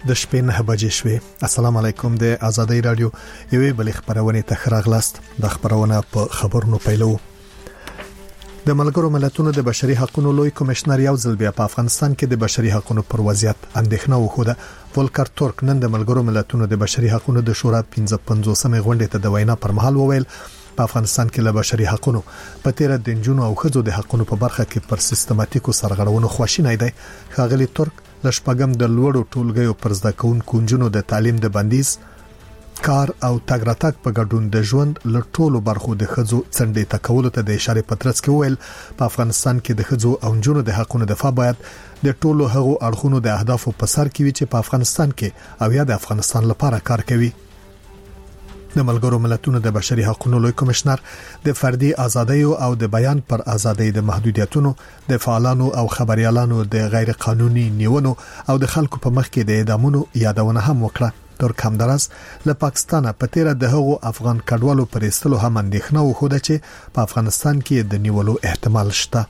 د شپې 9 بجې شوې. السلام علیکم. د آزادۍ رادیو یوې بل خبرونه ته راغلاست. د خبرونه په خبرونو پیلو. د ملګرو ملتونو د بشري حقوقو لوی کمشنر یو ځل بیا په افغانستان کې د بشري حقوقو پر وضعیت اندېښنه وښوده. ولکر تورک نن د ملګرو ملتونو د بشري حقوقو د شورا 55مې غونډې ته د وینا پر مهال وویل په افغانستان کې له بشري حقوقو په تیر د جنونو او خځو د حقوقو په برخه کې پر سیستماتیکو سرغړونو خواشینی دی. ښاغلي تورک لشپګم د لوړو ټولګیو پر زده کوونکو جنونو د تعلیم د بندیز کار او تګ راتګ په ګډون د ژوند له ټولو برخو د خځو څنډې تکول ته د اشاره پترڅ کې ویل په افغانستان کې د خځو او جنونو د حقوقو دفاع باید د ټولو هغو اړخونو د اهدافو په سر کې وي چې په افغانستان کې او یا د افغانستان لپاره کار کوي. د ملګرو ملتونو د بشري حقوقو لوی کمشنر د فردي ازادۍ او د بیان پر ازادۍ د محدودیتونو د فعالانو او خبريالانو د غیر قانوني نیونو او د خلکو په مخ کې د اعدامونو یادونه هم وکړه. ترک همدارس له پاکستانه په تیر د هغو افغان کډوالو پر استلو هم اندېښنه وخوده چې په افغانستان کې د نیولو احتمال شته.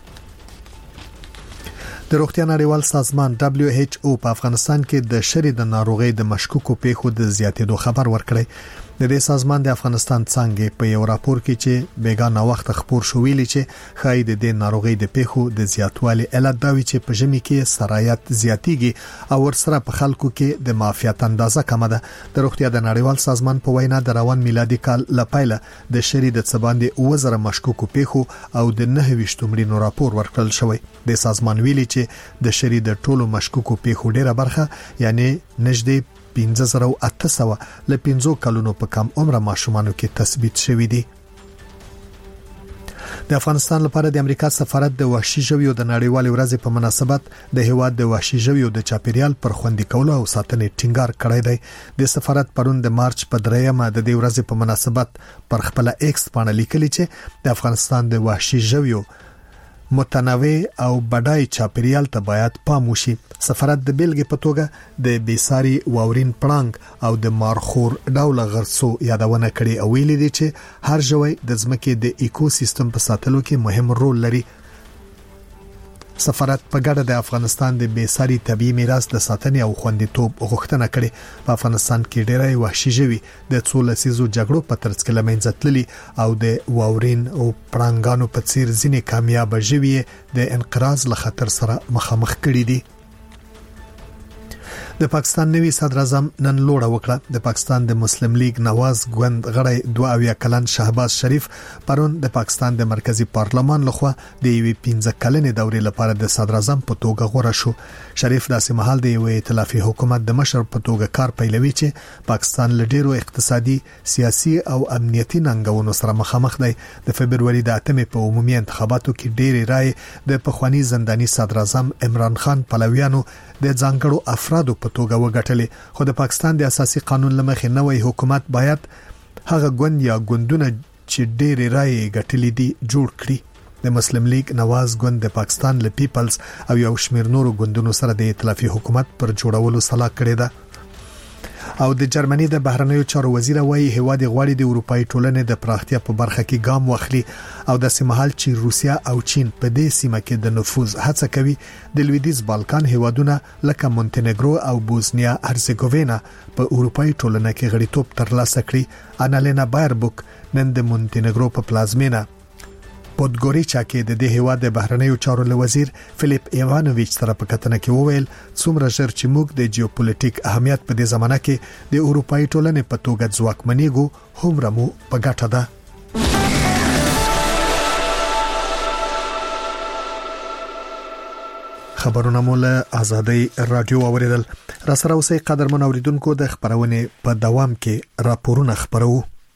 د روغتیا نړیوال سازمان WHO په افغانستان کې د شری د ناروغي د مشکوکو پیښو د زیاتېدو خبر ورکړی. د دې سازمان د افغانستان څنګه په یو راپور کې چې بیګانه وخت خبر شو ویلي چې خای د ناروغي د پیښو د زیاتوالي علت دا وی چې په ژمي کې سرایت زیاتیږي او ورسره په خلکو کې د معافیت اندازه کمه ده. د روغتیا د نړیوال سازمان په وینا د روان میلادي کال لپاره د شری د څباندې وزره مشکوکو پیښو او د 29 مړینو راپور ورکړل شوی. د سازمان ویلي چې د شری د ټولو مشکوکو پیښو ډیره برخه یعنی نږدې 5800 له 15 کلونو په کم عمر ماشومانو کې تثبیت شوی دی. د افغانستان لپاره د امریکا سفارت د وحشي ژویو د نړیوال ورځ په مناسبت د هیواد د وحشي ژویو د چاپیریال پر خوندي کولو او ساتنې ټینګار کړی دی. د سفارت پرون د مارچ په 3مه د دې ورځ په مناسبت پر خپل ایکس باندې لیکلی چې د افغانستان د وحشي ژویو متنوع او بډای چاپیریال ته باید پام وشي. سفارت د بیلګې په توګه د بیساری واورین پړنګ او د مارخور ډول غرسو یادونه کړې او ویلي دي چې هر ژوی د ځمکې د ایکو سیستم په ساتلو کې مهم رول لري. سفارت په ګډه د افغانستان د بیساری طبيعي میراث د ساتنې او خوندیتوب غوښتنه کړې. په افغانستان کې ډېری وحشي ژوي د څو لسیزو جګړو په ترڅ کې لمنځه تللي او د واورین او پړنګانو په څیر ځینې کامیاب ژوي د انقراض له خطر سره مخامخ کړي دي. د پاکستان نوی صدر اعظم نن لوړه وکړه. د پاکستان د مسلم لیگ نواز ګوند غړی 22 کلن شهباز شریف پرون د پاکستان د مرکزی پارلمان لخوا د 15 کلنې دورې لپاره د صدر اعظم په توګه غوړه شو. شریف داسې مهال د یو ائتلافي حکومت د مشر په توګه کار پیلوي چې پاکستان له ډیرو اقتصادي، سیاسي او امنیتي ننګونو سره مخامخ دی. د فبرवरी د 8مې په عمومي انتخاباتو کې ډېری رائے د پخوانی زنداني صدر اعظم عمران خان پلویانو د ځانګړو افرادو په توګه وګټلې. خو د پاکستان د اساسي قانون لمخې نوې حکومت باید هغه ګوند یا ګوندونه چې ډېری رائے ګټلې دي جوړ کړي. د مسلم لیگ نواز ګوند د پاکستان له پیپلز او یو شمېر نورو ګوندونو سره د ائتلافي حکومت پر جوړولو صلاح کړې ده. او د جرمني د بهرنیو چارو وزیر وايي هواد غواړي د اروپאי ټولنې د پراختیا په برخه کې ګام واخلي او د سیمهال چې روسیا او چین په دې سیمه کې د نفوذ هڅه کوي. د لویدیز بالکان هیوادونه لکه مونتنیګرو او بوسنیا هرزګوینا په اروپאי ټولنه کې غړیتوب ترلاسه کړي. انالینا بایربوک نن د مونتنیګرو په پلازمینه پودګوریچا کې د دې هیواد د بهرنیو چارو وزیر فلیپ ایوانوویچ سره په کتنه کې وویل څومره ژر چې موږ د جیوپولیټیک اهمیت په دې زمانه کې د اروپאי ټولنې په توګه ځواکمنېږو هومره مو په ګټه ده. خبرونه مو له آزادۍ رادیو اوریدل. را سره اوسئ قدرمن اوریدونکو. د خبرونه په دوام کې راپورونه خبرو.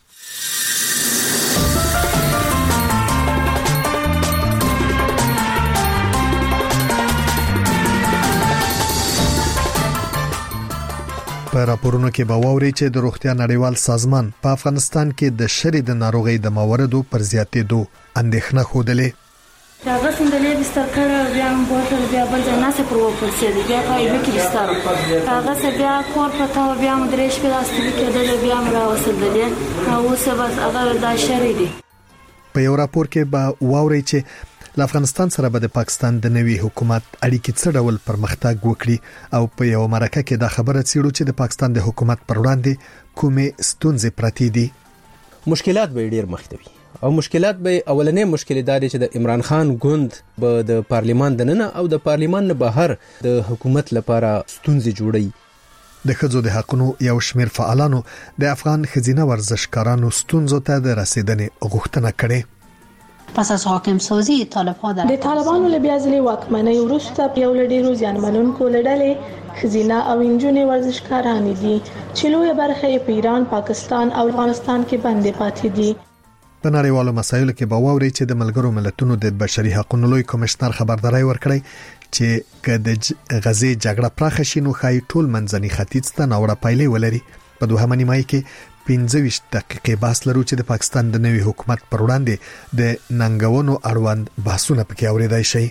په راپورونو کې به واوري چې د روغتیا نړیوال سازمان په افغانستان کې د شری د ناروغي د مواردو پر زیاتېدو اندېښنه خوده. هغه څنګه بستر کړه بیا بوتل بیا بل ځای نه سپرو پرسید بیا پای به کې بستر هغه څه بیا کور پتا بیا مدرش په لاستیک کې د بیا مرا وسدلې او څه بس هغه د شری دي. په یو راپور کې به واوري چې له افغانستان سره به د پاکستان د نوي حکومت اړیکې څه ډول پرمختګ وکړي او په یو مرکه کې دا خبره څیړو چې د پاکستان د حکومت پر وړاندې کومې ستونزې پرتې دي. مشکلات به ډیر مختوي او مشکلات به اولنې مشکل داري چې د عمران خان ګوند به د پارلیمان د ننه او د پارلیمان نه بهر د حکومت لپاره ستونزې جوړي. د ښځو د حقوقو یو شمېر فعالانو د افغان ښځینه ورزشکارانو ستونزو ته د رسیدنې غوښتنه کړې. پس از حاکم سازی طالبان د طالبانو له بیا ځلې واکمنۍ وروسته یو له ډیرو زیانمنونکو له ډلې ښځینه او نجونې ورزشکارانې دي چې لویه برخه یې په ایران، پاکستان او افغانستان کې بندي پاتې دي. په نړیوالو مسایلو کې به واوري چې د ملګرو ملتونو د بشري حقوقو لوی کمشنر خبرداري ورکړی چې کله غزې جګړه پراخه شي نو خای ټول منځني ختیځ ته ناوړه پایلې ولري. په دوهمه نیمه کې 15 دقیقې بحث لرو چې د پاکستان د نوي حکومت پر وړاندې د ننګونو اړوند بحثونه پکې اوریدای شي.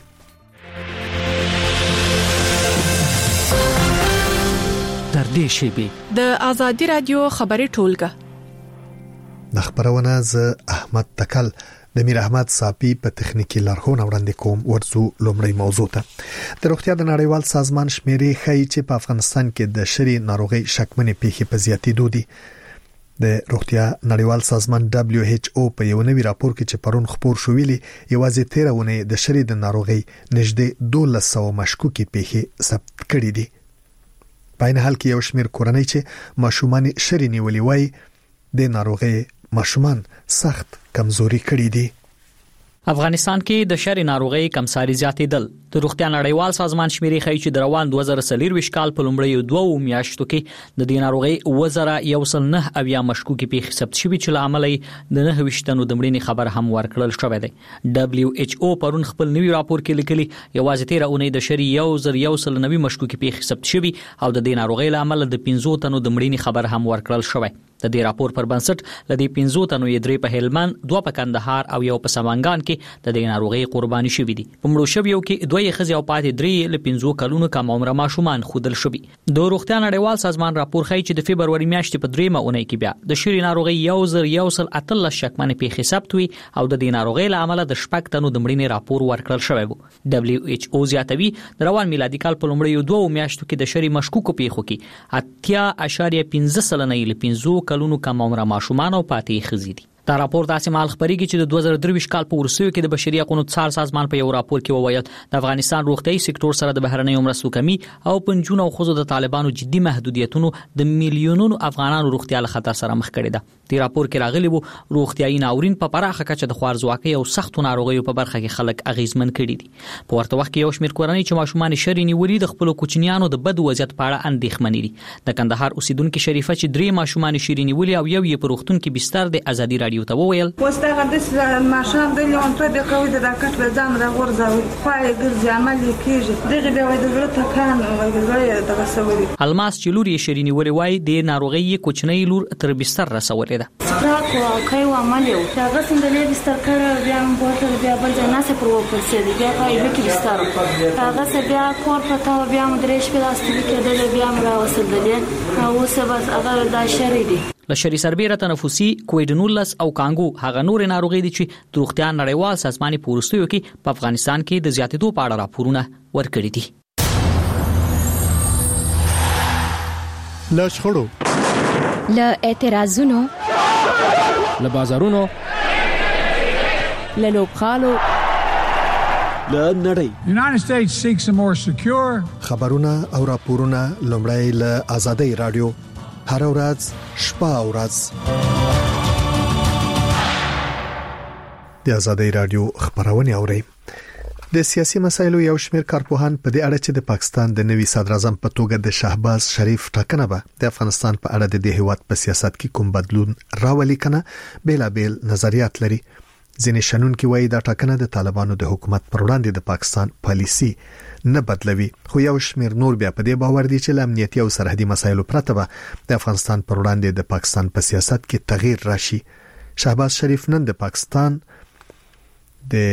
تر دې شی د آزادی رادیو خبري ټولګه د خبرونه ز احمد تکل د میر احمد صافي په تخنیکی لارښوونه وړاندې کوم. ورڅو لومړی موضوع ته د روغتیا د نړیوال سازمان شمیرې ښیي چې په افغانستان کې د شری ناروغي شکمنې پیښې په زیاتېدو دي. د روغتیا نړیوال سازمان WHO په یو نوي راپور کې چې پرون خبر شو ویلي یوازې 13 ونه د شری د ناروغي نږدې 1200 مشکوکې پیښې ثبت کړې دي. په این حال کې یو شمېر کورنۍ چې ماشومان شری نیولې وای د ناروغي ماشومان سخت کمزوري کړي دي. افغانستان کې د شری ناروغي کمساري زیاتېدل. د روغتیا نړیوال سازمان شمیرې ښیي چې د روان 2023 کال په لومړیو 2 میاشتو کې د دې ناروغي 1109 اویا مشکوکې پیښې ثبت شوې چې لامل یې د 29 تنو د مړینې خبر هم ورکړل شوې ده. WHO پرون خپل نوي راپور کې لیکلي یوازې 13 اونۍ د شری 1190 مشکوکې پیښې ثبت شوې او د دې ناروغي لامل د 15 تنو د مړینې خبر هم ورکړل شوې. د دې راپور پر بنسټ لدی 15 تنو یې 3 په هلمند، 2 په کندهار او یو په سمنګان کې د دې ناروغي قرباني شوې دي. په مړو شویو کې 2 ښځې او پاتې 3 له 15 کلونو کم عمره ماشومان خودل شوي. د روغتیا نړیوال سازمان راپور ښیي چې د فبرवरी میاشتې په 3 اونۍ کې بیا د شری ناروغي 1113 شکمنې پیښې ثبت وي او د دې ناروغي له امله د شپږ تنو د مړینې راپور ورکړل شوی وو. WHO زیاتوي د روان میلادي کال په لومړیو 2 میاشتو کې د شری مشکوکو پیښو کې 80.15 سلنه له 15 کلونو کم عمره ماشومان او پاتې ښځې دي. دا راپور داسې مال خبريږي چې د 2023 کال په ورسیو کې د بشري حقوقو څار سازمان په یو راپور کې وویل د افغانستان روغتيایي سکتور سره د بهرنیو مرستو کمی او پنځونو خزو د طالبانو جدي محدودیتونو د میلیونونو افغانانو روغتیا له خطر سره مخ کړي ده. د راپور کې راغلي وو روغتيایي ناورین په پراخه کچه د خوارزواکۍ او سختو ناروغیو په برخه کې خلک اغیزمن کړي دي. په ورته وخت کې یو شمېر کورنۍ چې ماشومان شری نیولي د خپل کوچنیانو د بد وضعیت په اړه اندېښمنې دي. د کندهار اوسیدونکو شریفه چې 3 ماشومان شری نیولي او یو یې په روغتون کې بستر د ازادي رادیو ته وویل واستغه د ماشوم د لیون په دقیقه د راکټ به ځان راغورځوي خو ګرځي عمل کیږي دغه به وای د زړه تکان او د تغسوري الماس چې لوري شری نیولي وای د ناروغي کوچنی لور تر بستر رسولې ده. راکو او کای و عمل یو هغه څنګه بستر کړه بیا بوتل بیا بل ځای نه سپرو پرسه دی بیا پای وکړ بستر هغه بیا کور پتا بیا مدرش په لاستیک کې د بیا مرا وسدلې او څه بس هغه د شری دی. لشری سربېره تنفسي کووډ-19 او کانګو هغه نور ناروغي دي چې د روغتیا نړیوال سازمان په ورستیو کې په افغانستان کې د زیاتېدو په اړه راپورونه ورکړي دي. له شخړو، له اعتراضونو، له بازارونو، له لوبغالو، له نړۍ United States seeks a more secure خبرونه او راپورونه لومړی له آزادۍ رادیو هر ورځ شپه او ورځ د آزادۍ رادیو خبرونه اوري. د سیاسي مسایلو یو شمېر کارپوهان په دې اړه چې د پاکستان د نوي صدر اعظم په توګه د شهباز شریف ټاکنه به د افغانستان په اړه د هیواد په سیاست کې کوم بدلون راولي کنه بیلابیل نظریات لري. ځینې شنونکي وایي دا ټاکنه د طالبانو د حکومت پر وړاندې د پاکستان پالیسي نه بدلوي، خو یو شمېر نور بیا په دې باور دي چې امنیتي او سرحدي مسایلو پرته به د افغانستان پر وړاندې د پاکستان په سیاست کې تغییر راشي. شهباز شریف نن د پاکستان د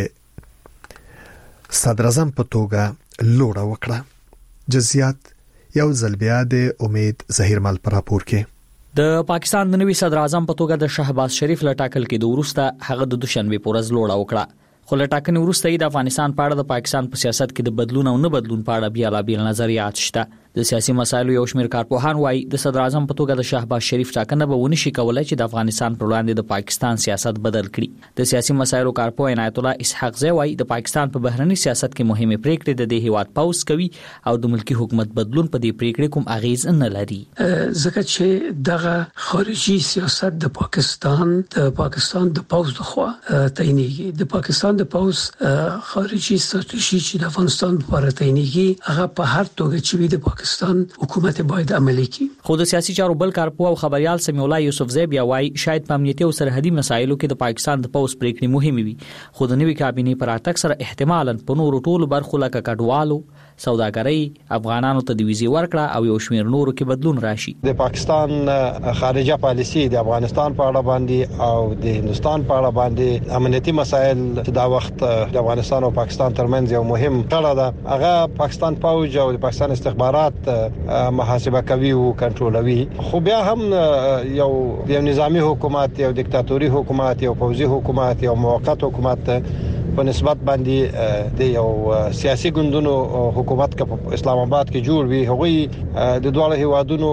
صدر اعظم په توګه لوړه وکړه. جزئیات یو ځل بیا د امید ظهیرمل پر راپور کې. د پاکستان د نوي صدر اعظم په توګه د شهباز شریف له ټاکل کې د ورسته هغه د دوشنبه پورز لوړه وکړه، خو له ټاکنې وروسته د افغانستان په اړه د پاکستان په سیاست کې د بدلون او نه بدلون په اړه بیلابیل نظریات شته. د سیاسي مسایلو یو شمېر کارپوهان وایي د صدر اعظم په توګه د شهباز شریف ټاکنه به ونشي کولای چې د افغانستان پر وړاندې د پاکستان سیاست بدل کړي. د سیاسي مسایلو کارپوه عنایت الله اسحاق زی وایي د پاکستان په بهرني سیاست کې مهمه پریکړې د دې هیواد پوز کوي او د ملکی حکومت بدلون په دې پریکړې کوم اغیز نه لري. ځکه چې دغه خارجي سیاست د پاکستان د پوز لخوا تعینېږي. د پاکستان د پوز خارجي ستراتیژي چې د افغانستان لپاره تعینېږي هغه په هر توګه چې د پاکستان حکومت باید عملي کړي. خو د سیاسي چارو بل کارپوه او خبريال سمیع الله یوسف زی بیا وایي شاید په امنیتي او سرحدي مسایلو کې د پاکستان د پوز پریکړې مهمه وي خو د نوي کابینې پر اتک سره احتمالاً په نورو ټولو برخو لکه کډوالو، سوداګرۍ، افغانانو ته د ویزې ورکړه او یو شمېر نورو کې بدلون راشي. د پاکستان خارجه پالیسي د افغانستان په اړه باندې او د هندستان په اړه باندې امنیتي مسایل چې دا وخت د افغانستان او پاکستان ترمنځ یو مهم تړاو ده هغه پاکستان فوج او د پاکستان استخبارات محاسبه کوي او کنټرولوي. خو بیا هم یو نظامی حکومت، یو دیکتاتوري حکومت، یو فوجي حکومت، یو موقت حکومت په نسبت باندې د یو سیاسي ګوندونو حکومت په اسلام آباد کې جوړ وي هغوی د دوه هیوادونو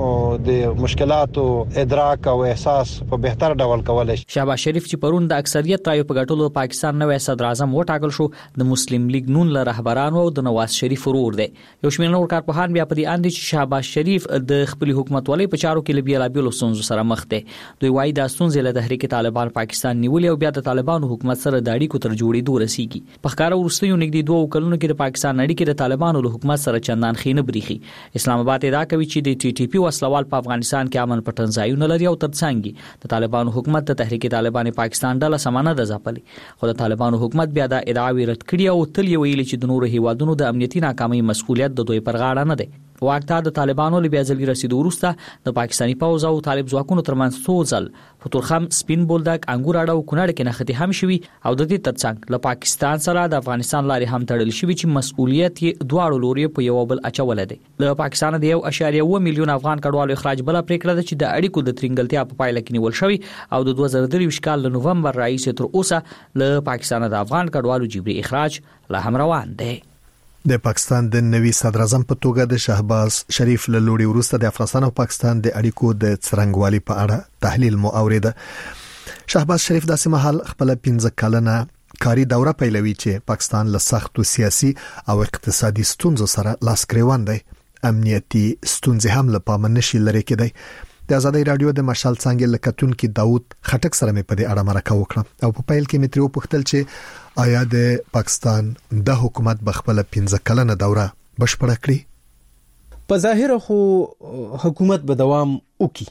د مشکلاتو ادراک او احساس په بهتر ډول کولای شي. شهباز شریف چې پرون د اکثریت رایو په ګټلو پاکستان نوې صدر اعظم وټاکل شو د مسلم لیگ نون له رهبرانو او د نواز شریف ورور دی. یو شمېر نور کارپوهان بیا په دې اند چې شهباز شریف د خپل حکومتولۍ په چارو کې بیلابیل ستونزو سره مخ دی. دوی وایي د ستونزې له تحریک طالبان پاکستان نیولې او بیا د طالبانو حکومت سره د اړیکو تر جوړېدو رسیږي. په ښکارا وروستیو نږدې 2 کلونو کې د پاکستان اړیکې د طالبانو له حکومت سره چندان ښې نه بریښي. اسلام آباد ادعا کوي چې د ټي ټي پی وسلوال په افغانستان کې امن پټن ځایونه لري او ترڅنګ د طالبانو حکومت د تحریک طالبان پاکستان ډله سمانه د ځپلې. خو د طالبانو حکومت بیا د ادعاوی رد کړي او تل یې ویلي چې د نورو هیوادونو د امنیتي ناکامۍ مسؤلیت د دوی پر غاړه نه دی. واکتا د طالبانو له بیازلي رسیدو وروسته د پاکستاني پوز او طالب ځواکونو ترمنځ سوزل په تورخم، سپین بولدک، انګور اډه او کونړ کې نښتې هم شوي او د دې ترڅنګ له پاکستان سره د افغانستان لارې هم تړل شوي چې مسؤلیت یې دواړو لوري په یو بل اچول دي. له پاکستان د 1.1 میلیون افغان کډوالو اخراج بل پریکړه ده چې د اړیکو د ترنګلتیا په پایله کې نیول شوی او د 2023 کال له نوومبر راهیسې تر اوسه له پاکستان د افغان کډوالو جبري اخراج لا هم روان دی. د پاکستان د نوي صدر اعظم په توګه د شهباز شریف له لوري وروسته د افغانستان او پاکستان د اړیکو د څرنګوالي په اړه تحلیل مو اوریده. شهباز شریف داسې مهال خپل 15 کلنه کاری دوره پیلوي چې پاکستان له سختو سیاسي او اقتصادي ستونزو سره لاس ګریوان دی. امنیتي ستونزې هم له پام نشي لري کېدی. د آزادۍ رادیو د مشال څنګه لکتونکو داوود خټک سره مې په دې اړه مرکه وکړه او په پیل کې مې تریو پوښتل چې آیا د پاکستان د حکومت بخپله 15 کلنه دوره بشپړه کړي؟ په ظاهر خو حکومت به دوام وکړي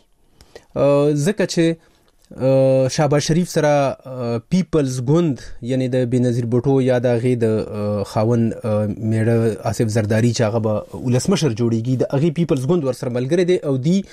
ځکه چې شهباز شریف سره پیپلز ګوند یعنی د بنظیر بوټو یا د غي د خاون میړه آصف زرداری چې هغه به ولسمشر جوړیږي د غي پیپلز ګوند ور سره ملګری دی او دی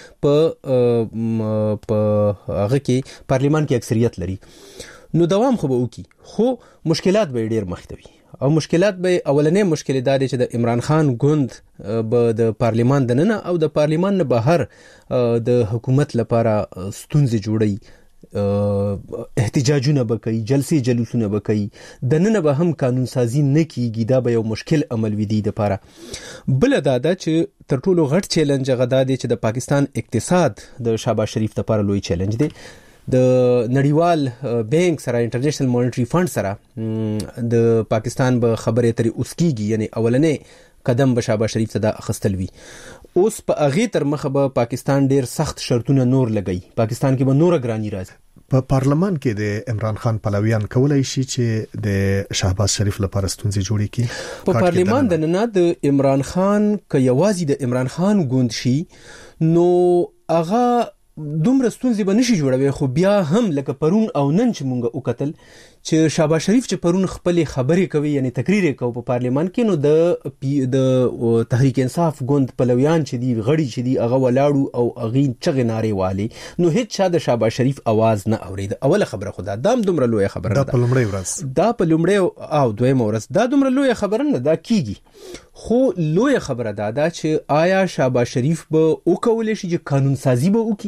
په هغه کې پارلیمان کې اکثریت لري نو دوام خو به وکي خو مشکلات به ډیر مختوي او مشکلات به اولنې مشکل داري چې د عمران خان ګوند به د پارلیمان دننه او د پارلیمان نه بهر د حکومت لپاره ستونزې جوړي احتجاجونه بکوي جلسې جلوسونه بکوي دننه به هم قانون سازي نه کیږي دا به یو مشکل عمل وي دی لپاره بل دا چې تر ټولو غټ چیلنج غدا دی چې د پاکستان اقتصاد د شهباز شریف لپاره لوی چیلنج دی د نړیوال بانک سره انټرنیشنل مانیټری فند سره د پاکستان به خبرې ترې اوس کیږي یعنی اولنې قدم به شهباز شریف ته اخستل وی اوس په اغه تر مخه به پاکستان ډیر سخت شرطونه نور لګي پاکستان کې به نور ګرانی راځي په پارلمان کې د عمران خان پلویان کولای شي چې د شهباز شریف لپاره ستونزې جوړې کړي په پارلمان د نه د عمران خان ک یوازې د عمران خان ګوند شي نو اغه دومره ستونزې به نشي جوړوي خو بیا هم لکه پرون او نن چې مونږ وکتل چې شهباز شریف چې پرون خپل خبرې کوي یعنی تقریر کوي په پارلیمان کې نو د تحریک انصاف ګوند پلویان چې دی غړي چې دی هغه ولاړو او اغین چغې نارې والی نو هیڅ چا د شهباز شریف आवाज نه اورید اوله خبره خدا دام دومره لوی خبره ده دا په لومړی او دویم ورځ دا دومره لوی خبره نه دا کیږي خو لوی خبره ده چې آیا شهباز شریف به وکولای شي چې قانون سازي به وکړي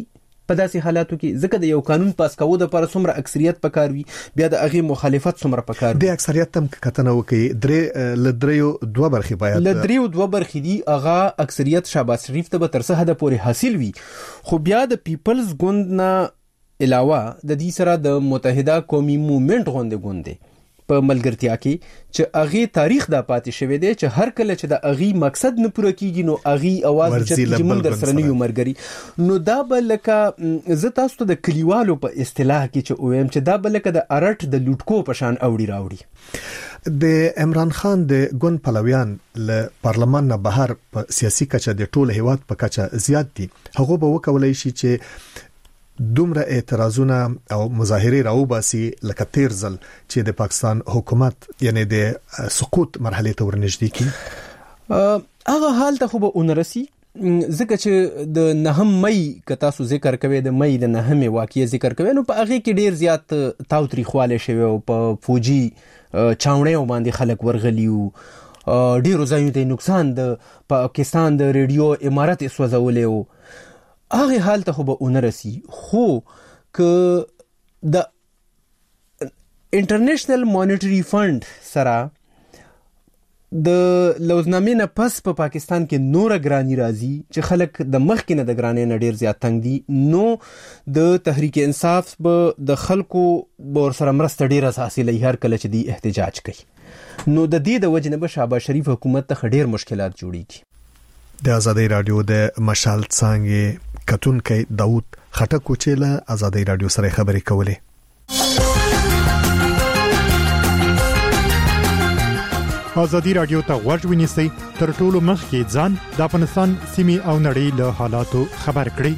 په داسې حالاتو کې ځکه د یو قانون پاس کولو لپاره څومره اکثریت پکار وي بیا د هغه مخالفت څومره پکار د اکثریت تم کتنه وکي لدریو دوه برخې باید لدریو دوه برخې دي هغه اکثریت شهباز شریف ته به تر څه حد پورې حاصل وي خو بیا د پیپلز ګوند نه علاوه د دې سره د متحده قومي موومېنټ غونډه په ملګرتیا کې چې اغه تاریخ دا پاتې شوی دی چې هر کله چې د اغه مقصد نه پوره کیږي نو اغه اواز چې موږ در سره نه یو مرګري نو دا بلکه ز تاسو ته د کلیوالو په اصطلاح کې چې اویم چې دا بلکه د ارټ د لوټکو په شان اوړي راوړي د عمران خان د ګوند پلویان له پارلمان نه بهر په سیاسي کچه د ټوله هیواد په کچه زیات دي هغه به وکولای شي چې دومره اعتراضونه او مظاهره راوباسي لکه تیر ځل چې د پاکستان حکومت یعنی د سقوط مرحله ته ورنږدې کی هغه حال ته خو به اونرسي ځکه چې د 9 مې ک تاسو ذکر کوي د مې د 9 واقعي ذکر کوي نو په هغه کې ډیر زیات تاوتریخواله شوی او په فوجي چاونې باندې خلک ورغلیو ډیرو ځایونو ته نقصان د پاکستان د ریډیو امارات اسوځولې او هغه حال ته خو به اونرسي خو ک د انټرنیشنل مانیټری فند سره د لوزنامې نه پس په پاکستان کې نور ګرانی راځي چې خلک د مخ کې نه د ګرانی نه ډیر زیات تنگ دي نو د تحریک انصاف به د خلکو بور سره مرسته ډیر اساسي لې هر کله چې دی احتجاج کوي نو د دې د وجنه به شهباز شریف حکومت ته ډیر مشکلات جوړیږي د آزادۍ رادیو د مشال څنګه کتونکي داوود خټک چې له آزادۍ رادیو سره خبرې کولې آزادۍ رادیو ته غوږ ونیسئ تر ټولو مخکې ځان د افغانستان سیمې او نړۍ له حالاتو خبر کړئ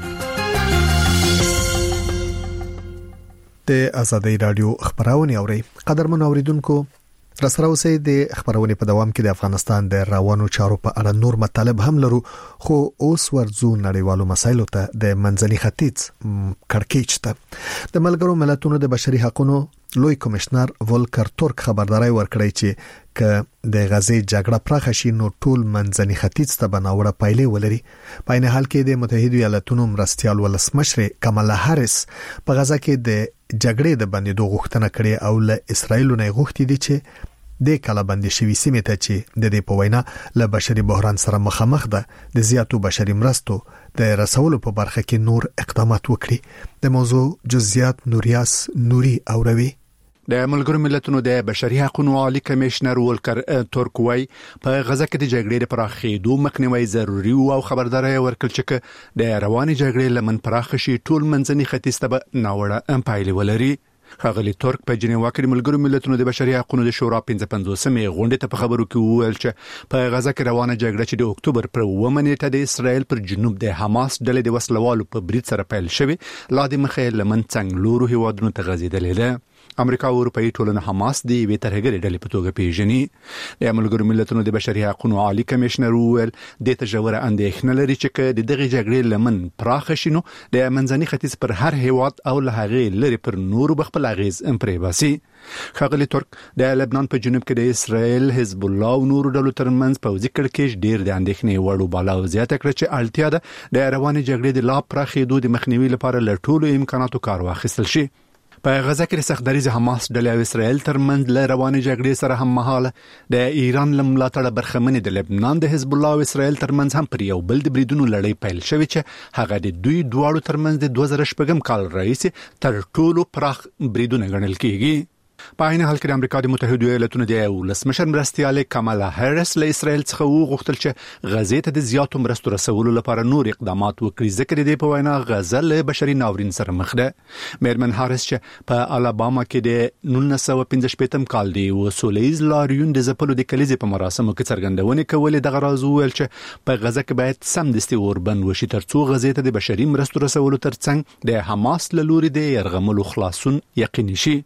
د آزادۍ رادیو خبرونه اوري قدرمن اوریدونکو رسره اوسئ د خبرونه په دوام کې د افغانستان د روانو چارو په اړه نور مطالب هم لرو خو اوس ورځو نړیوالو مسایلو ته د منځني ختیځ کړکېچ ته د ملګرو ملتونو د بشري حقوقو لوی کمشنر ولکر تورک خبرداري ورکړی چې ک د غزې جګړه پراخه شي نو ټول منځني ختیځ ته بناوړه پایلې ولري په نه حال کې د متحده ایالاتونو مرستيال ولسمشر کمالا هاریس په غزه کې د جګړې د بندیدو غوښتنه کړې او له اسرایل نه غوښتي دي چې د کله بندي شوی سیمه ته چې د دې په وینا له بشري بحران سره مخامخ ده د زیاتو بشري مرستو د رسولو په برخه کې نور اقدامات وکړي د موضوع جزئیات نوریاس نوري اوروي د ملګرو ملتونو د بشري حقوقو عالی کمشنر ولکر تورک وای په غزه کې د جګړې لپاره خېدو مخنیوي ضروری او خبرداري ورکړل چې د رواني جګړې لمن پراخ شي ټول منځني ختیځ ته ناوړه پایلې ولري خغلی تورک په جنیوا کې ملګرو ملتونو د بشري حقوقو د شورا 55مې غونډې ته په خبرو کې وویل چې په غزه کې روانه جګړه چې د اکتوبر پر 9 نیټه د اسرایل پر جنوب د حماس ډلې د وسلوالو په برید سره پیل شوه لا د مخې لمن څنګه لورو هیوادونو ته غزیدلې ده امریکا او اروپאי ټولنه حماس دی وی ترهګری ډلې په توګه پیژني د ملګرو ملتونو د بشري حقوقو عالی کمشنر وویل د تجوره اندېښنه لري چې د دغه جګړې لمن پراخ شینو د منځني ختیځ پر هر هیواد او له هغه لري پر نورو بخپل اغیز امپریباسي خغلی ترک د لبنان په جنوب کې د اسرائیل حزب الله او نورو ډلو ترمنځ پوځي کړکېچ ډیر د اندېښنې وړو بالا او زیاته کړ چې اړتیا ده د رواني جګړې د لا پراخېدو د مخنیوي لپاره له ټولو امکاناتو کار واخیستل شي په غزه کې د سختدریز حماس ډلې او اسرائیل ترمنځ له رواني جګړې سره هم مهاله د ایران لملاتړ برخمنې د لبنان د حزب الله او اسرائیل ترمنځ هم پر یو بل د بریدونو لړۍ پیل شوې چې هغه د دوی دواړو ترمنځ د 2014 کال راهیسې تر ټولو پراخ بریدونه ګڼل کېږي په عین حال کې د امریکا د متحده ایالاتونو د ولسمشر مرستيال کمالا هاریس له اسرائیل څخه وغوښتل چې غزې ته د زیاتو مرستو رسولو لپاره نور اقدامات وکړي ځکه د په وینا غزه له بشري ناورین سره مخ ده میرمن هاریس چې په الاباما کې د 1915 کال دی وسولیز لاریون د زپلو د کلیزې په مراسمو کې څرګندونه کولې د غراز ویل چې په غزه کې باید سمدستي اوربند وشي ترڅو غزې ته د بشري مرستو رسولو ترڅنګ د حماس له لوري د يرغملو خلاصون یقیني شي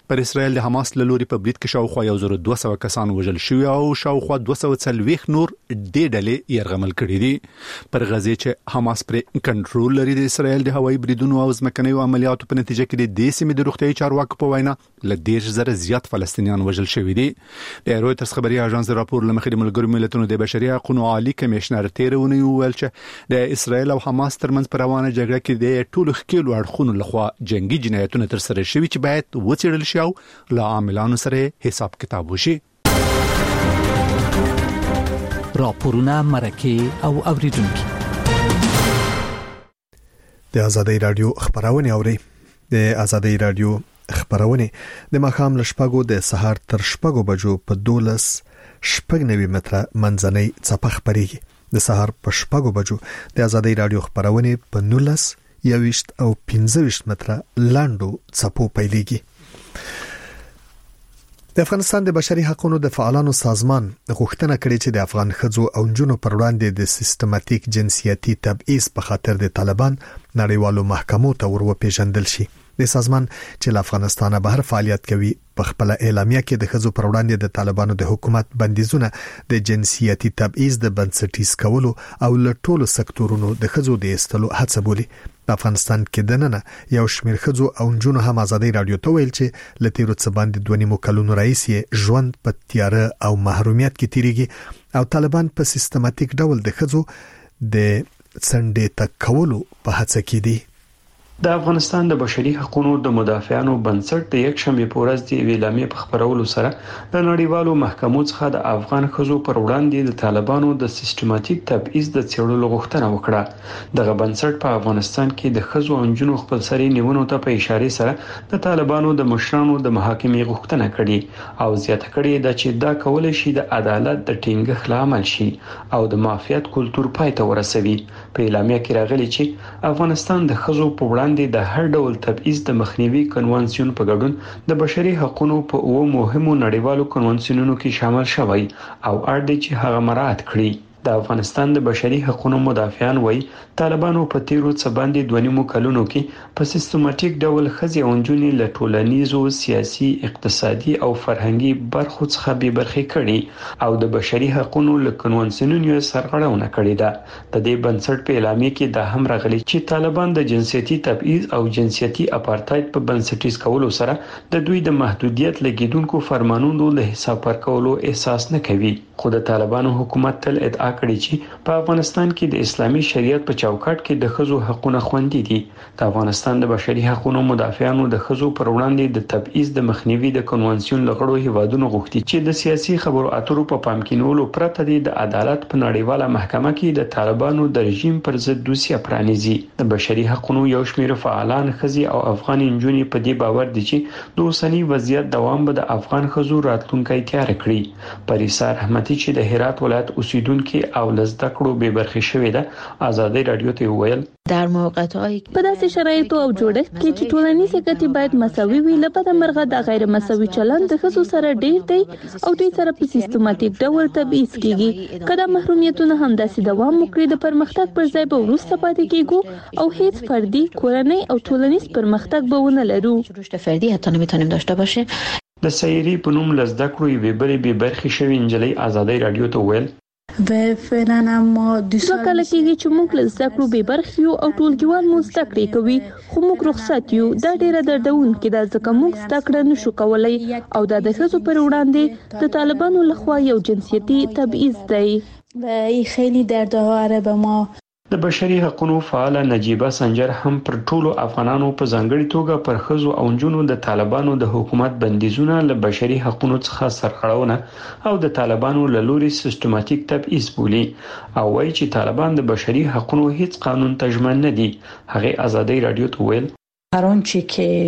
پر اسرائیل د حماس له لوري په برید کې شاوخوا 1200 کسان وژل شوي او شاوخوا 240 نور د ډلې يرغمل کړي دي پر غزه چې حماس پر کنټرول لري د اسرائیل د هوایي بریدونو او ځمکني عملیاتو په نتیجه کې د سیمې د روغتيایي چارواکو په وینا ل 10,000 زیات فلسطینیان وژل شوي دي د رويټرز خبري اژانس راپور لمخې د ملګرو ملتونو د بشري حقوقو عالی کمشنر تیرونه ویل چې د اسرائیل او حماس ترمنځ پر روانه جګړه کې د ټولو ښکیلو اړخونو لخوا جنگي جنایتونه تر سره شوي چې باید وڅېړل شي او له عاملانو سره حساب کتاب وشي. راپورونه مرکه او اوریدونکو د آزادۍ رادیو خبرونه اوري. د آزادۍ رادیو خبرونه د مخام لشپغو د سهار تر شپغو بجو په 12.90 متره منځنۍ چپخ پرېږي. د سهار په شپغو بجو د آزادۍ رادیو خبرونه په 19 یوشت او 15 متره لاندو چپو پیلېږي. د افغانستان د بشري حقوقو د فعالانو سازمان غوښتنه کړې چې د افغان ښځو او نجونو پر وړاندې د سیستماتیک جنسیتي تبعیض په خاطر د طالبان نړیوالو محکمو ته ورپېژندل شي. د سازمان چې له افغانستانه بهر فعالیت کوي په خپل اعلامیه کې د ښځو پر وړاندې د طالبانو د حکومت بندیزونه د جنسیتي تبعیض د بنسټیز کولو او له ټولو سکتورونو د ښځو د ایستلو هڅه بولي. په افغانستان کې دننه یو شمېر ښځو او نجونو هم آزادۍ رادیو ته ویل چې له تیرو څه باندې 2 کلونو رئیس یې ژوند په تیاره او محرومیت کې تیریږي او طالبان په سیستماتیک ډول د ښځو د څنډې ته کولو په هڅه کې دي. د افغانستان د بشري حقوقو د مدافعانو بنسټ د یک شنبه په ورځ د اعلامیه په خبرولو سره د نړیوالو محکمو څخه د افغان ښځو پر وړاندې د طالبانو د سیستماتیک تبعیض د څېړلو غوښتنه وکړه. دغه بنسټ په افغانستان کې د ښځو او نجونو خپلسري نیونو ته په اشاره سره د طالبانو د مشرانو د محاکمې غوښتنه کړې او زیاته کړې ده چې دا کولای شي د عدالت د ټینګښت لامل شي او د مافیات کلتور پای ته ورسوي. په اعلامیه کې راغلي چې افغانستان د ښځو په وړاندې د هر ډول تبعیض د مخنیوي کنوانسیون په ګډون د بشري حقوقو په اوه مهمو نړیوالو کنوانسیونونو کې شامل شوی او اړ دی چې هغه مراعات کړي. د افغانستان د بشري حقوقو مدافعان وایي طالبانو په تیرو څه باندې 2 کلونو کې په سیستماتیک ډول ښځې او نجونې له ټولنیزو، سیاسي، اقتصادي او فرهنګي برخو څخه بې برخې کړي او د بشري حقوقو له کنوانسیونونو سرغړونه کړې ده. د دې بنسټ په اعلامیه کې دا هم راغلي چې طالبان د جنسیتي تبعیض او جنسیتي اپارټاید په بنسټیز کولو سره د دوی د محدودیت لګیدونکو فرمانونو له حساب ورکولو احساس نه کوي. خو د طالبانو حکومت تل ادعا کړې چې په افغانستان کې د اسلامي شریعت په چوکاټ کې د ښځو حقوقونه خوندي دي. د افغانستان د بشري حقوقو مدافعانو د ښځو پر وړاندې د تبعیض د مخنیوي د کنوانسیون لغړو هیوادونو غوښتي چې د سیاسي خبرو اترو په پام کې نیولو پرته د عدالت په نړیواله محکمه کې د طالبانو د رژیم پر ضد دوسیه پرانیزي. د بشري حقوقو یو شمېر فعالان ښځې او افغان نجونې په دې باور دي چې د اوسنی وضعیت دوام به د افغان ښځو راتلونکي تیار کړي. پریسا رحمتي چې د هرات ولایت اوسیدونکو او لزده کړو به برخه شوې ده آزادۍ رادیو ته ویل در موقعیت‌های په داسې شرایطو او جوړښت کې چې ټولنیز ګټې باید مساوي وي لپاره مرغه د غیر مساوي چلند د ښځو سره ډیر دی او دوی سره په سیستماتیک ډول تبعیض کیږي. کله محرومیتونه هم داسې دوام وکړي د پرمختګ پر ځای به وروسته پاتې کیږو او هیڅ فردي، کورنۍ او ټولنیز پرمختګ به ونه لرو. رشد فردی حتی نمیتونیم داشته باشیم. د سایری په نوم لزده کړو یوې بلې به برخه شوی انجلۍ آزادۍ رادیو ته ویل و فعلا ما دوه کال کېږي چې موږ له زده کړو به برخه یو او ټولګیوال مو زده کړې کوي خو موږ رخصت یو. دا ډیره دردونکې ده ځکه موږ زده کړه نشو کولای او دا د ښځو پر وړاندې د طالبانو لخوا یو جنسیتي تبعیض دی و این خیلی دردآوره به ما. د بشري حقوقو فعال نجیبه سنجر هم پر ټولو افغانانو په ځانګړي توګه پر ښځو او نجونو د طالبانو د حکومت بندیزونه له بشري حقوقو څخه سرغړونه او د طالبانو له لوري سیستماتیک تبعیض بولي او وایي چې طالبان د بشري حقوقو هیڅ قانون ته ژمن نه دي. هغه آزادۍ رادیو ته ویل هر هغه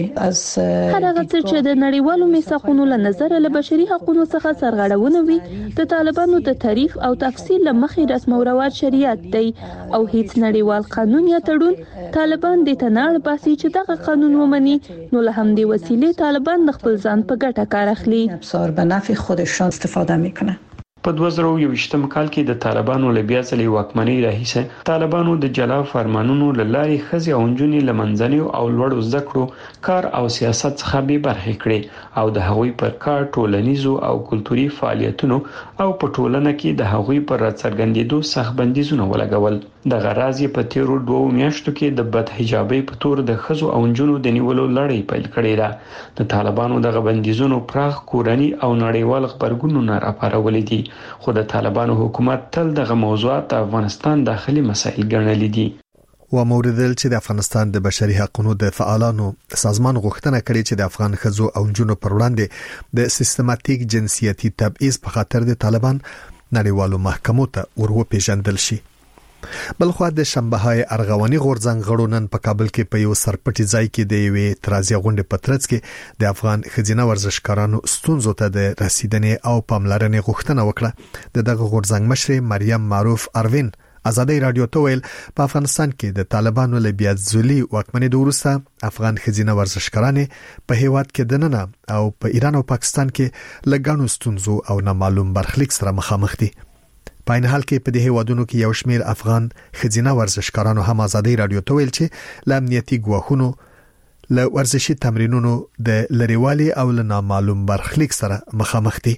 څه چې د نړیوالو میثاقونو له نظر له بشري حقوقو څخه سرغړونه وي د طالبانو د تعریف او تفصیل لمخې رسم او رواج شریعت دی او هیڅ نړیوال قانون یا تړون طالبان د تناړ باسي چې دغه قانون ومني نو له همدې وسیلې طالبان د خپل ځان په ګټه کار اخلي. ابصار به نفع خودشان استفاده میکنه. په 2021م کال کې د طالبانو له بیا ځلې واکمنۍ راهیسه طالبانو د جلا فرمانونو لاري خزي او جنونی لمنځنی او لوړو زده کړو کار او سیاست څخه به برخې کړي او د هغوی پر کار ټولنیزو او کلتوري فعالیتونو او په ټولنه کې د هغوی پر راڅرګندېدو سخت بندیزونه ولګول. د غرازي په تیرو 2 میاشتو کې د بد حجابي په تور د خزو او جنونو د نیولو لړۍ پیل کړې ده. د طالبانو د بندیزونو پراخ کورنی او نړیوال خبرګونونه راپارولې دي، خو د طالبانو حکومت تل دغه موضوعات د افغانستان داخلي مسایل ګڼلې دي. و موردل چې د افغانستان د بشري حقوقو د فعالانو سازمان غوښتنه کړې چې د افغان خزو او جنونو پر وړاندې د سیستماتیک جنسیتي تبعیض په خاطر د طالبان نړیوالو محکمو ته ورپېژندل شي. بلخو د شنبه‌های ارغواني غورځنګ غړو نن په کابل کې په یو سرپټي ځای کې د یوې اعتراضي غونډې په ترڅ کې د افغان خزینه ورزشکارانو ستونزو ته د رسیدنې او پاملرنې غوښتنه وکړه. دغه غورځنګ مشر مریم معروف اروین ازادي رادیو ته ویل په افغانستان کې د طالبانو له بیا ځلي واکمنۍ د وروسته افغان خزینه ورزشکاران په هیواد کې دننه او په ایران او پاکستان کې لګانو ستونزو او نامعلوم برخلیک سره مخامخ دي. په این حال کې په دې هیوادونو کې یو شمېر افغان خزینه ورزشکارانو هم ازادي رادیو ته ویل چې ل امنیتي ګواښونو ل ورزشي تمرینونو د لریوالي او ل نامعلوم برخلیک سره مخامخ دي.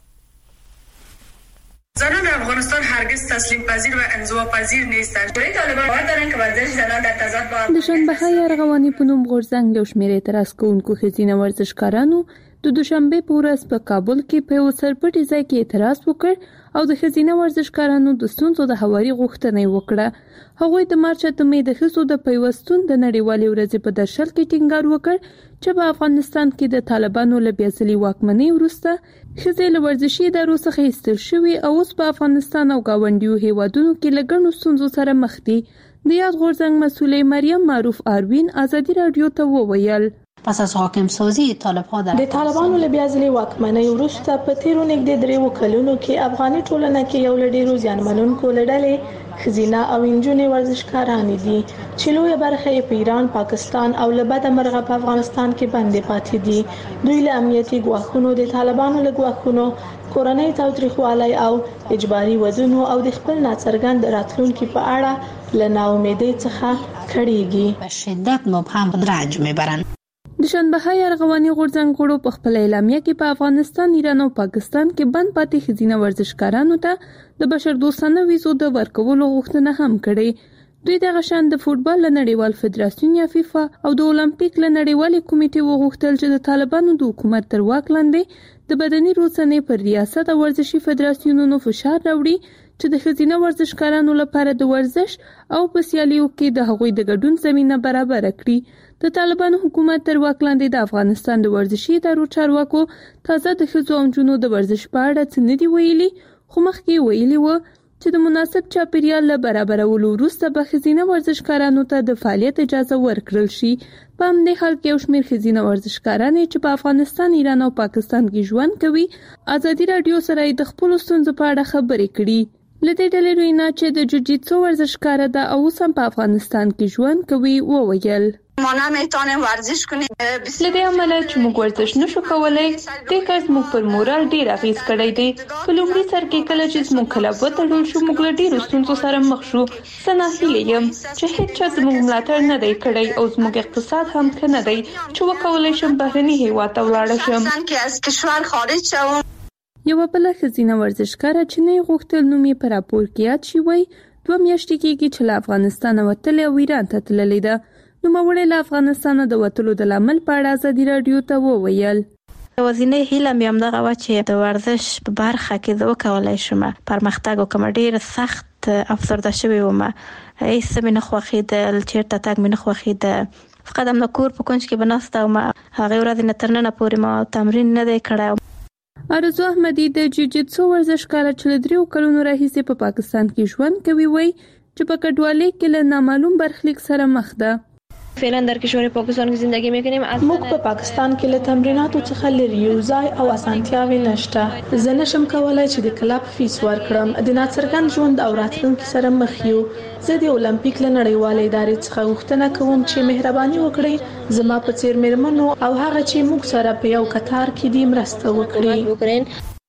زنان افغانستان هرگز تسلیم پذیر و انزوا پذیر نیستند. طالبان باور دارند که ورزش زنان در تضاد با د شنبه‌های ارغواني په نوم غورځنګ یو شمېر اعتراض کوونکو خزینه ورزشکارانو د دوشنبه په ورځ په کابل کې په یو سرپټي ځای کې اعتراض وکړ او د خزینه ورزشکارانو د ستونزو د هواري غوښتنه وکړه. هغوی د مارچ ته مې د خزو د پیوستون د نړیوالې ورځې په درشل کې ټینګار وکړ چې په افغانستان کې د طالبانو له بیا ځلي واکمنۍ وروسته خزې له ورزشي ادارو څخه ایستل شوي او اوس په افغانستان او گاونډیو هیوادونو کې له ګڼو ستونزو سره مخ دي. د یاد غورځنګ مسولې مریم معروف اروین ازادي رادیو ته وویل پس از حاکم سازی طالب‌ها د طالبانو له بیا ځلې واکمنۍ وروسته په تیرو نږدې 3 کلونو کې افغاني ټولنه کې یو له ډیرو زیانمنونکو لړلې خزینه او انجونې ورزشکاران دي چې لویه برخه یې په ایران، پاکستان او له بده مرغه په افغانستان کې بندي پاتې دي. دوی له امنیتي ګواښونو، د طالبانو له ګواښونو، کورنۍ تاوتریخوالي او اجباري ودونو او د خپل ناڅرګند راتلونکي په اړه له ناامیدۍ څخه کړيږي. به شدت مبهم رنج میبرند. د شنبه‌های ارغواني غورځنګ غړو په خپل اعلامیه کې په افغانستان، ایران او پاکستان کې بند پاتې خزینه ورزشکارانو ته د بشردوستانه ویزو د ورکولو غوښتنه هم کړې. دوی د غشان د فوتبال له نړیوال فدراسیون یا فیفا او د اولمپیک له نړیوالې کمیټې وغوښتل چې د طالبانو د حکومت تر واک لاندې د بدني روزنې پر ریاست او ورزشي فدراسیونونو فشار راوړي چې د خزینه ورزشکارانو لپاره د ورزش او په سیالیو کې د هغوی د ګډون زمينه برابر کړي. د طالبانو حکومت تر واک لاندې د افغانستان د ورزشي ادارو چارواکو تازه د ښځو او نجونو د ورزش په اړه څه نه دي ویلي، خو مخکې ویلي و چې د مناسب چاپیریال له برابرولو وروسته به خزینه ورزشکارانو ته د فعالیت اجازه ورکړل شي. په همدې حال کې یو شمېر خزینه ورزشکاران چې په افغانستان، ایران او پاکستان کې ژوند کوي ازادي رادیو سره د خپل ستونزو په اړه خبرې کړي. لدې ډلې روینا چې د جوجیتسو ورزشکار ده او اوس هم په افغانستان کې ژوند کوي وویل ما نمیتونیم ورزش کنیم. لدې عمله چې موږ ورزش نشو کولای، د کس موږ پر مورال ډیر اغیز کړی دی. په لومړي سر کې کله چې موږ کلب وتړل شو، موږ له ډیرو ستونزو سره مخ شو. زه ناهیلې یم چې هیڅ چا زموږ ملاتړ نه دی کړی او زموږ اقتصاد هم ښه نه دی چې وکولای شم بهرني هیواد ته ولاړ شم. که از کشور خارج شوم. یو بل خزینه ورزشکار چې نه غوښتل نوم یې پر راپور کې یاد شي وای 2 میاشتې کېږي چې له افغانستان وتلی او ایران ته تللی ده. نوموړی له افغانستان د وتلو د لامل په اړه ازادي رادیو ته وویل یوازینۍ هیله مې همدغه وه چې د ورزش په برخه کې زه وکولی شم پرمختګ وکړم. ډېر سخت افسرده شوې وم، هېڅ څه مې نه خوښېدل، چېرته تګ مې نه خوښېده. فقط هم د کور په کونج کې به ناسته وم. هغې ورځې نه تر ننه پورې ما تمرین نه دی کړی. ارزو احمدي د جوجیتسو ورزشکاره چې له 3 کلونو راهیسې په پاکستان کې ژوند کوي وایي چې په کډوالۍ کې له نامعلوم برخلیک سره مخ ده. فعلا در کشور پاکستان کی زندگی میکنیم. موږ په پاکستان کې له تمریناتو څخه لري یو ځای او اسانتیاوې نشته. زه نشم کولای چې د کلب فیس ورکړم. د ناڅرګند ژوند او راتلونکي سره مخ یو. زه د اولمپیک له نړیوالې ادارې څخه غوښتنه کوم چې مهرباني وکړي زما په څیر میرمنو او هغه چې موږ سره په یو کتار کې دي مرسته وکړي.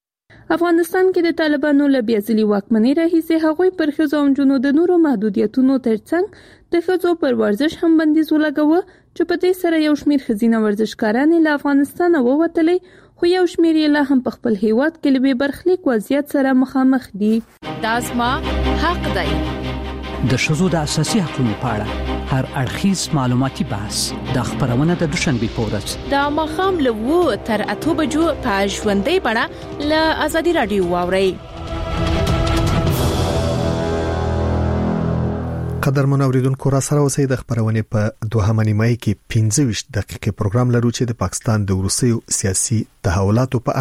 افغانستان کې د طالبانو له بیازلي واکمنۍ راهیسې هغوی پر ښځو او نجونو د نورو محدودیتونو ترڅنګ د ښځو پر ورزش هم بندیز ولګاوه چې په دې سره یو شمېر ښځینه ورزشکارانې له افغانستانه ووتلې خو یو شمېر یې لا هم په خپل هیواد کې له بې برخلیک وضعیت سره مخامخ دي. دا زما حق دی. د ښځو د اساسي حقوقو په اړه هر اړخیز معلوماتي بحث د خبرونه د دوشنبه په ورځ د ماښام له 2 تر 8 بجو په ژوندۍ بڼه له ازادي رادیو واورئ. قدرمن اوریدونکو را سره اوسئ. د خبرونه په دوهمه نیمه کې 15 دقیقې پروګرام لرو چې د پاکستان د روسي سیاسي تحولاتو په